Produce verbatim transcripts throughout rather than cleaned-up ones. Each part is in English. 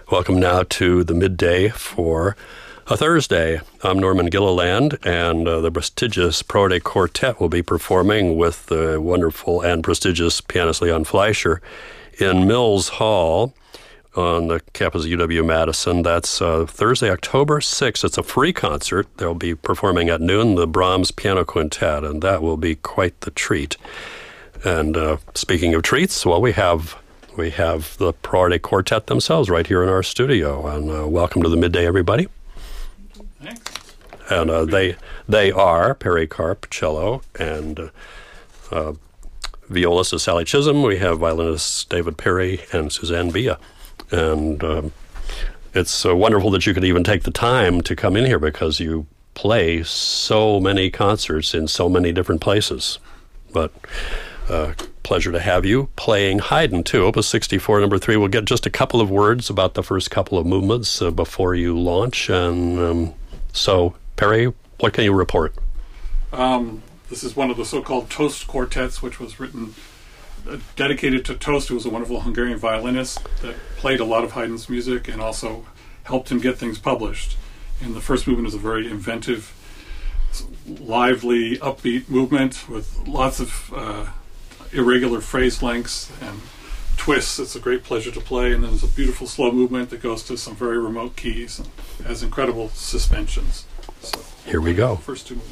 Welcome now to the midday for a Thursday. I'm Norman Gilliland, and uh, the prestigious Perote Quartet will be performing with the wonderful and prestigious pianist Leon Fleischer in Mills Hall on the campus of U W-Madison. That's uh, Thursday, October sixth. It's a free concert. They'll be performing at noon the Brahms Piano Quintet, and that will be quite the treat. And uh, speaking of treats, well, we have... We have the Perote Quartet themselves right here in our studio. And uh, welcome to the midday, everybody. Thanks. And uh, they they are Perry Karp, cello, and uh, uh, violist is Sally Chisholm. We have violinists David Perry and Suzanne Bia. And um, it's uh, wonderful that you could even take the time to come in here because you play so many concerts in so many different places. But... Uh, pleasure to have you playing Haydn, too. Opus sixty-four, number three. We'll get just a couple of words about the first couple of movements uh, before you launch. And um, so, Perry, what can you report? Um, this is one of the so-called Toast quartets, which was written, uh, dedicated to Toast, who was a wonderful Hungarian violinist that played a lot of Haydn's music and also helped him get things published. And the first movement is a very inventive, lively, upbeat movement with lots of... Uh, irregular phrase lengths and twists. It's a great pleasure to play, and then there's a beautiful slow movement that goes to some very remote keys and has incredible suspensions. So here we go. First two movements.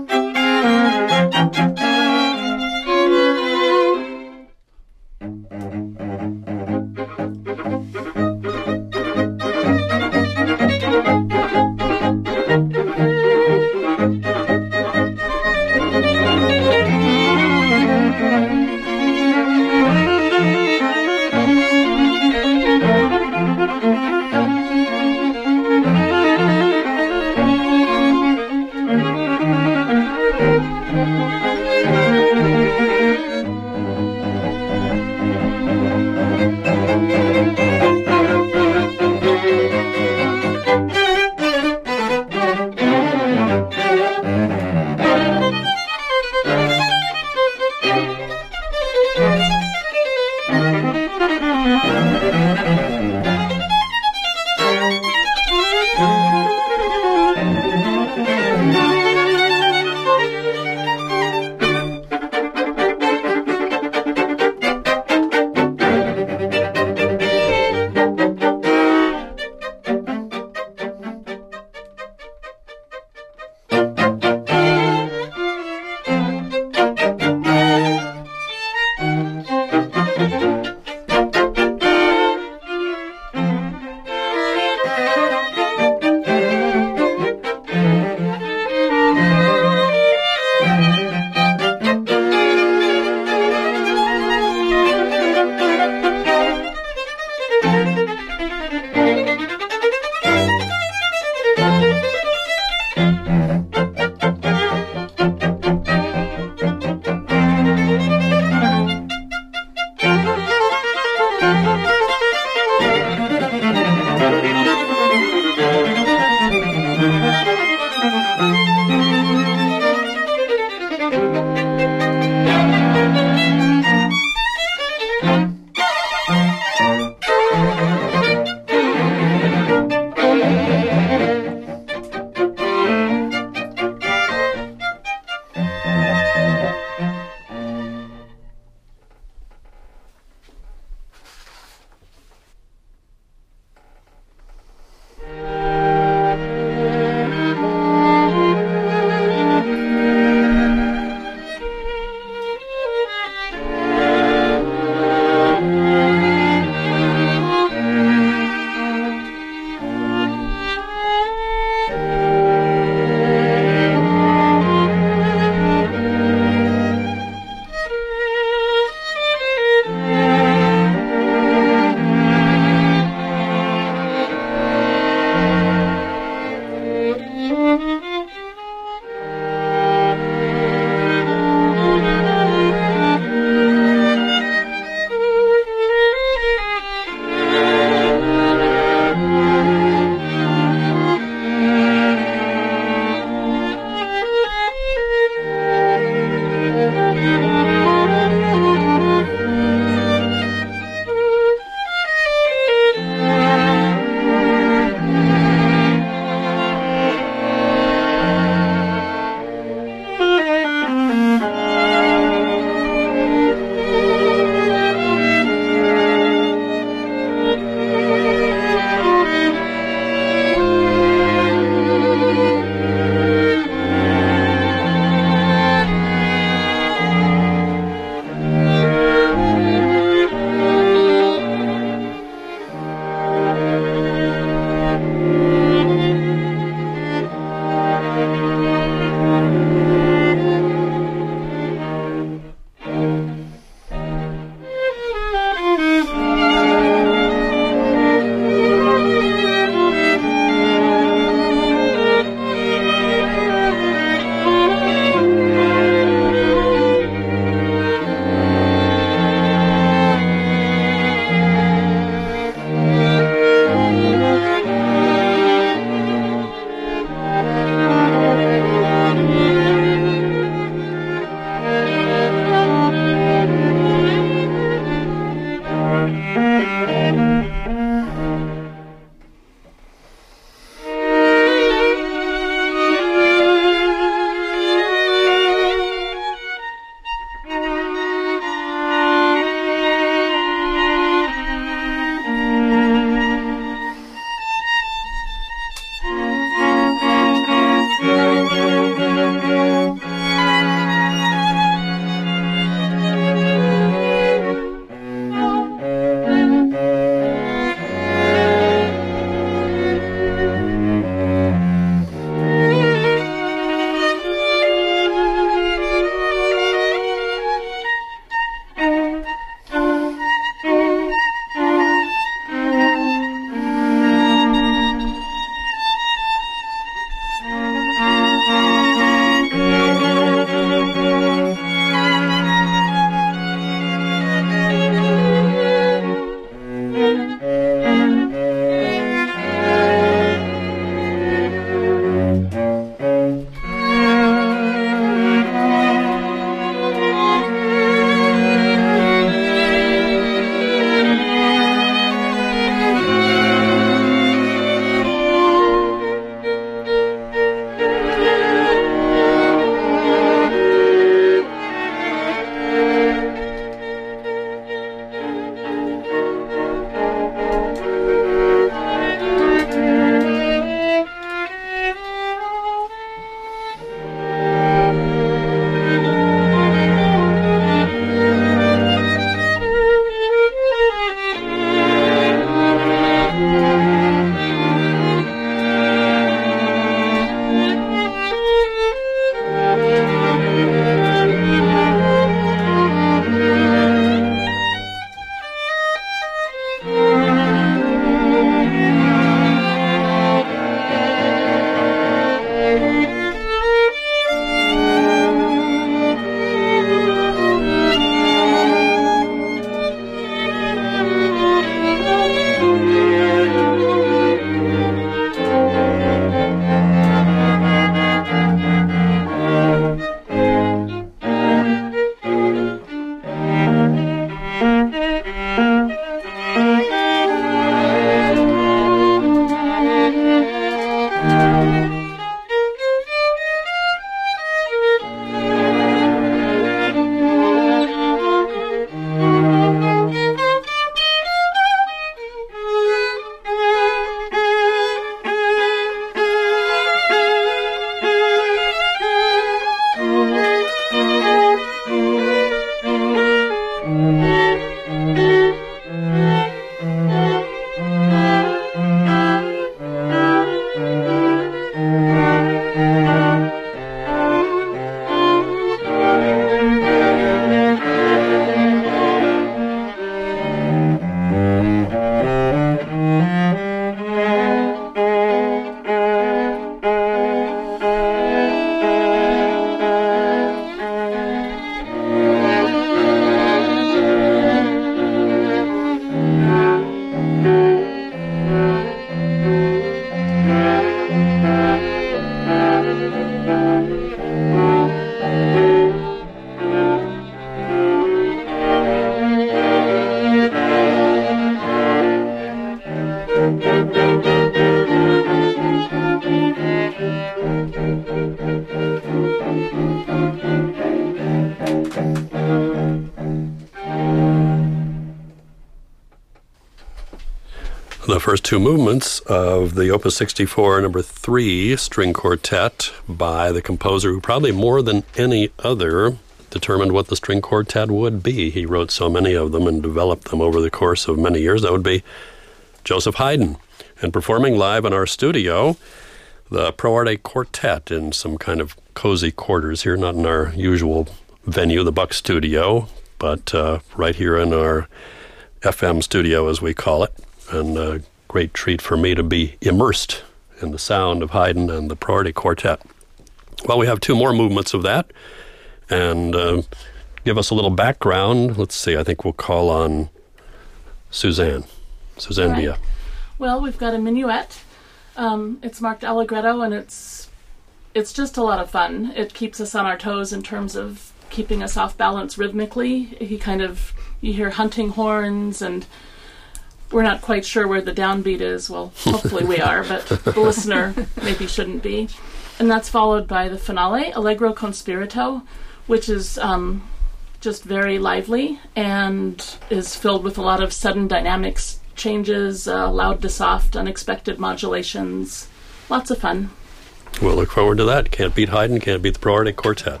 the first two movements of the Opus sixty-four number three string quartet by the composer who probably more than any other determined what the string quartet would be. He wrote so many of them and developed them over the course of many years. That would be Joseph Haydn. And performing live in our studio, the Pro Arte Quartet in some kind of cozy quarters here, not in our usual venue, the Buck Studio, but uh, right here in our F M studio, as we call it. And a great treat for me to be immersed in the sound of Haydn and the Pro Arte Quartet. Well, we have two more movements of that. And uh, give us a little background. Let's see, I think we'll call on Suzanne. Suzanne right. Villa. Well, we've got a minuet. Um, it's marked allegretto, and it's it's just a lot of fun. It keeps us on our toes in terms of keeping us off balance rhythmically. He kind of, you hear hunting horns, and we're not quite sure where the downbeat is. Well, hopefully we are, but the listener maybe shouldn't be. And that's followed by the finale, Allegro con spirito, which is um, just very lively and is filled with a lot of sudden dynamics changes, uh, loud to soft, unexpected modulations. Lots of fun. We'll look forward to that. Can't beat Haydn, can't beat the Pro Arte Quartet.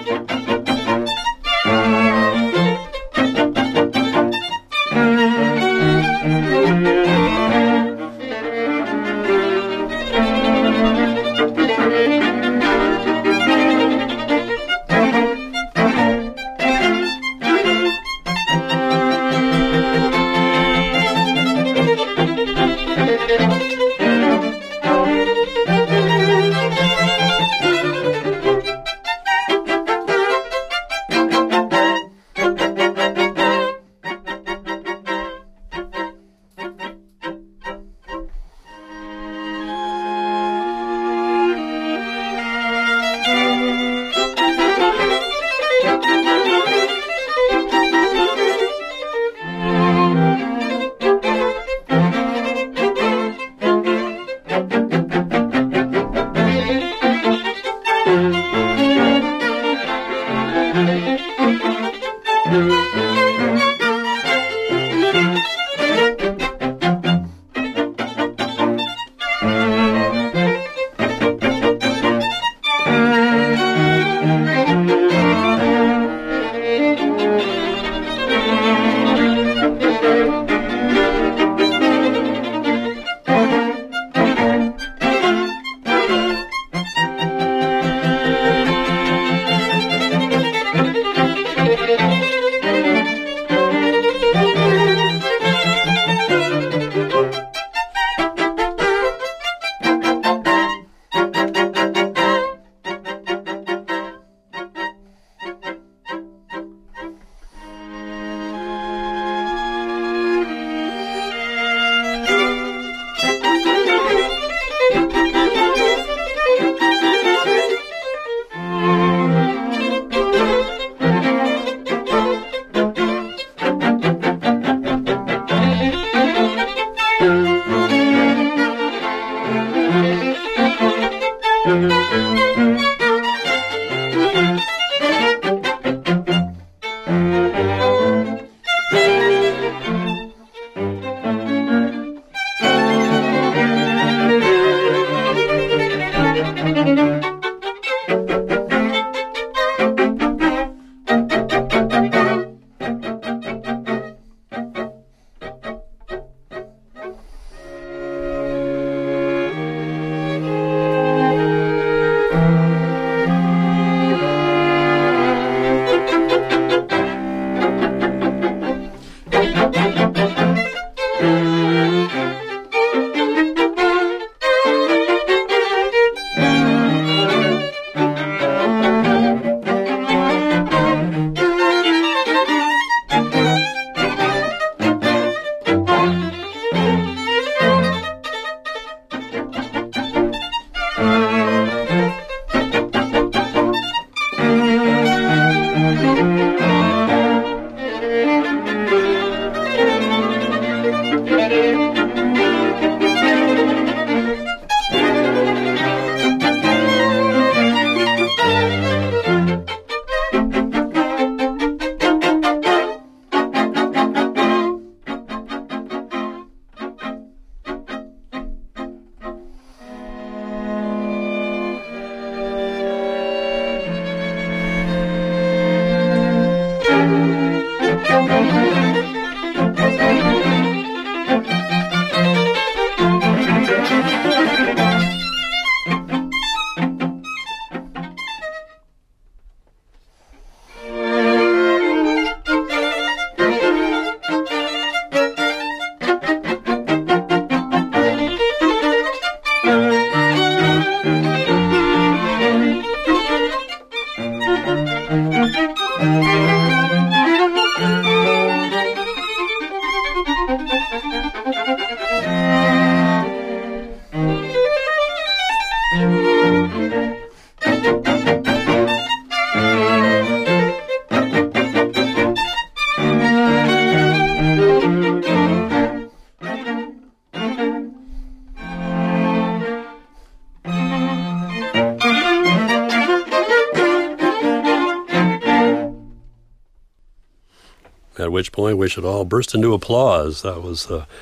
At which point we should all burst into applause. That was uh,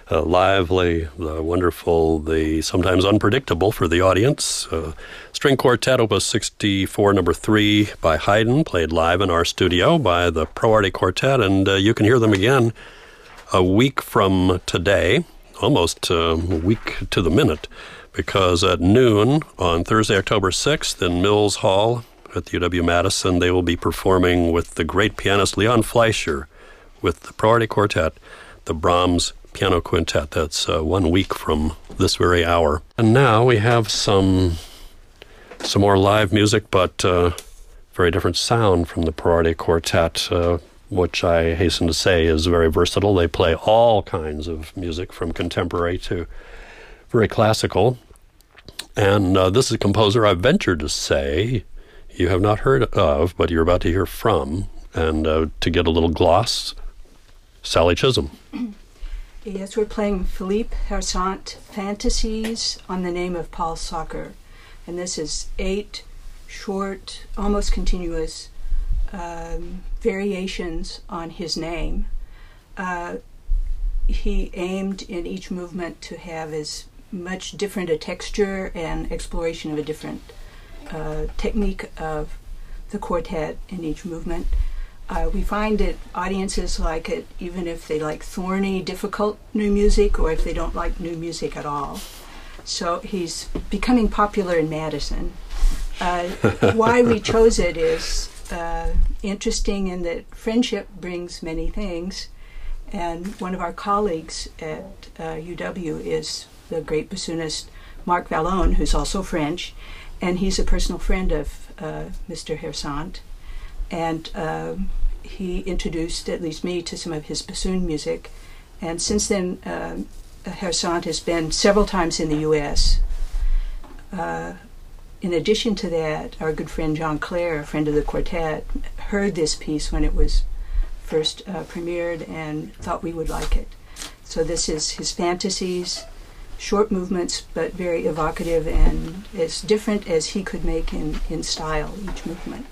uh, lively, the wonderful, the sometimes unpredictable for the audience. Uh, string Quartet, Opus sixty-four, number three, by Haydn, played live in our studio by the Pro Arte Quartet, and uh, you can hear them again a week from today, almost uh, a week to the minute, because at noon on Thursday, October sixth, in Mills Hall at the U W-Madison, they will be performing with the great pianist Leon Fleischer with the Pro Arte Quartet, the Brahms Piano Quintet. That's uh, one week from this very hour. And now we have some some more live music, but uh, very different sound from the Pro Arte Quartet, uh, which I hasten to say is very versatile. They play all kinds of music, from contemporary to very classical. And uh, this is a composer I ventured to say you have not heard of, but you're about to hear from. And uh, to get a little gloss, Sally Chisholm. Yes, we're playing Philippe Hersant, Fantasies on the Name of Paul Soccer. And this is eight short, almost continuous um, variations on his name. Uh, he aimed in each movement to have as much different a texture and exploration of a different uh, technique of the quartet in each movement. Uh, we find that audiences like it even if they like thorny, difficult new music, or if they don't like new music at all. So he's becoming popular in Madison. Uh, why we chose it is uh, interesting in that friendship brings many things. And one of our colleagues at uh, U W is the great bassoonist Marc Vallone, who's also French, and he's a personal friend of uh, Mister Hersant. And um, he introduced at least me to some of his bassoon music. And since then, um, Hersant has been several times in the U S Uh, in addition to that, our good friend John Clare, a friend of the quartet, heard this piece when it was first uh, premiered and thought we would like it. So this is his Fantasies, short movements, but very evocative and as different as he could make in, in style, each movement.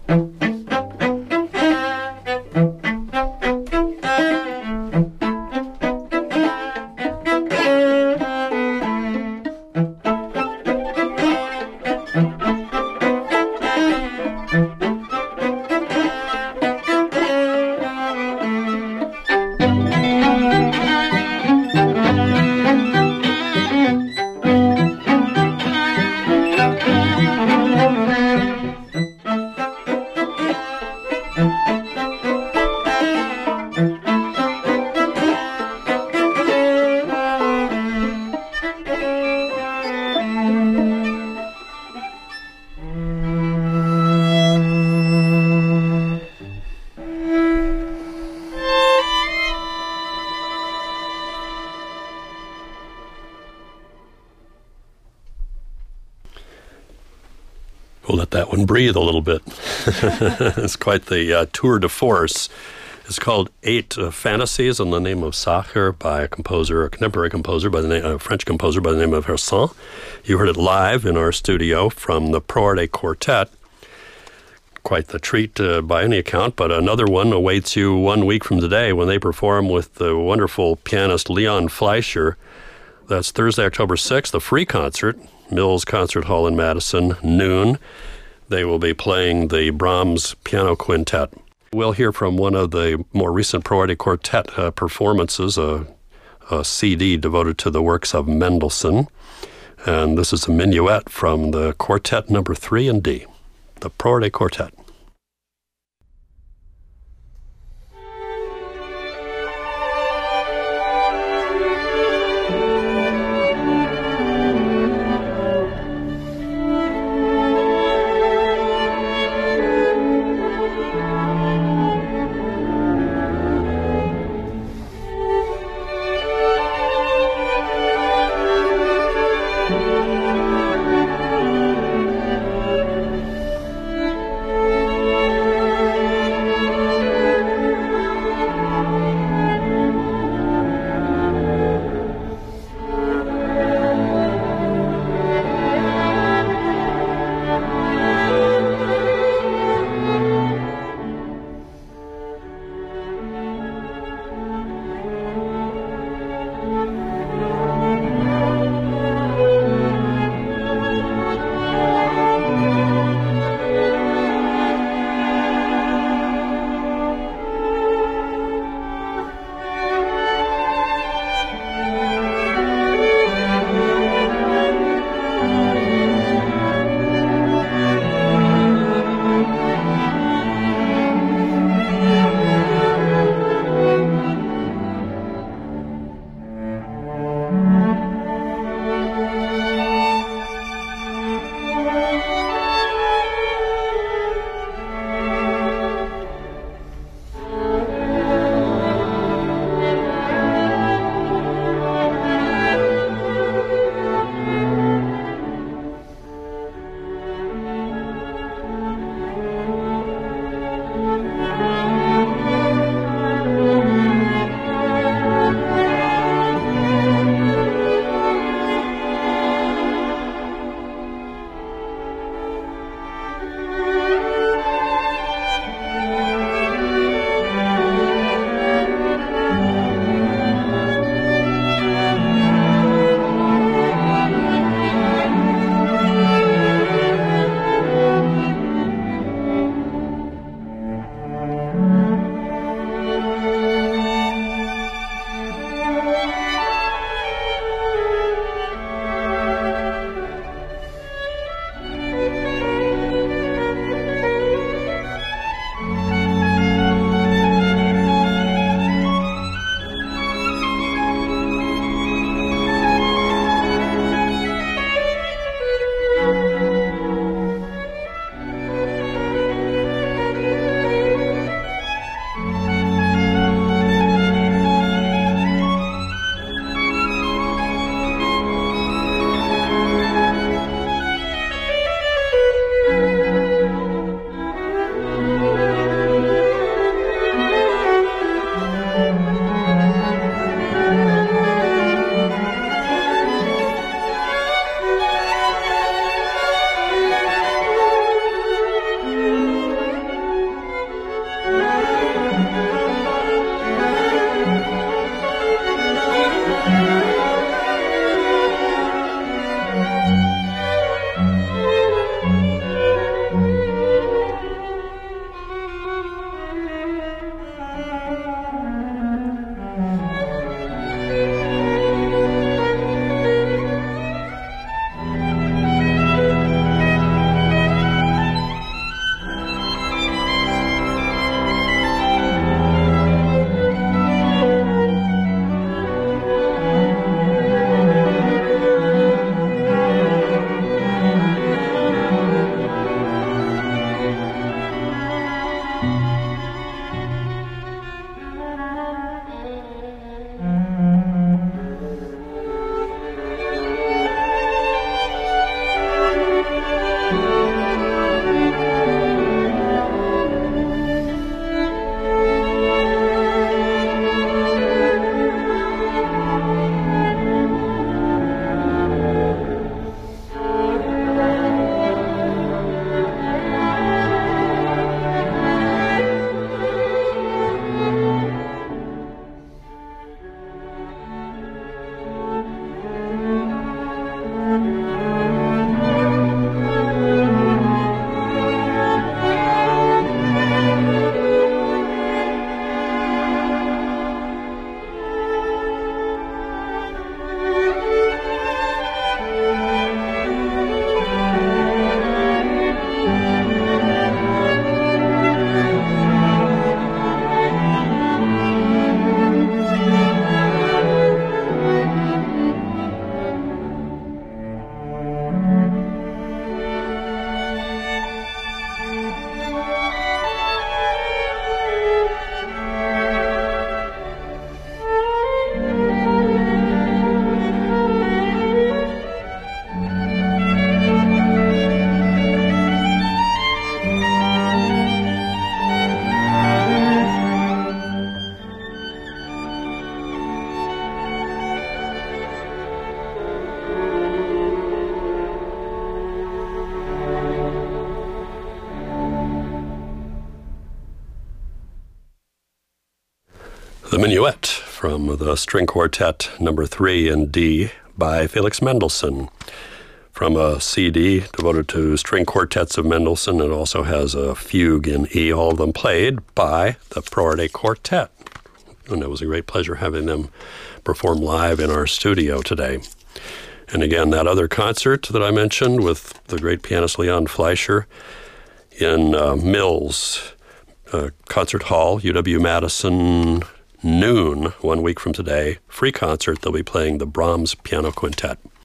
We'll let that one breathe a little bit. It's quite the uh, tour de force. It's called Eight uh, Fantasies in the Name of Sacher by a composer, a contemporary composer by the name, a French composer by the name of Hersan. You heard it live in our studio from the Prorate Quartet. Quite the treat uh, by any account, but another one awaits you one week from today when they perform with the wonderful pianist Leon Fleischer. That's Thursday, October sixth, a free concert, Mills Concert Hall in Madison, noon. They will be playing the Brahms Piano Quintet. We'll hear from one of the more recent Prorate Quartet uh, performances, a, a C D devoted to the works of Mendelssohn. And this is a minuet from the Quartet number three in D, the Prorate Quartet. Thank you. The Minuet from the String Quartet number three in D by Felix Mendelssohn. From a C D devoted to string quartets of Mendelssohn, it also has a fugue in E, all of them played by the Prorate Quartet. And it was a great pleasure having them perform live in our studio today. And again, that other concert that I mentioned with the great pianist Leon Fleischer in uh, Mills uh, Concert Hall, U W-Madison, noon, one week from today, free concert. They'll be playing the Brahms Piano Quintet.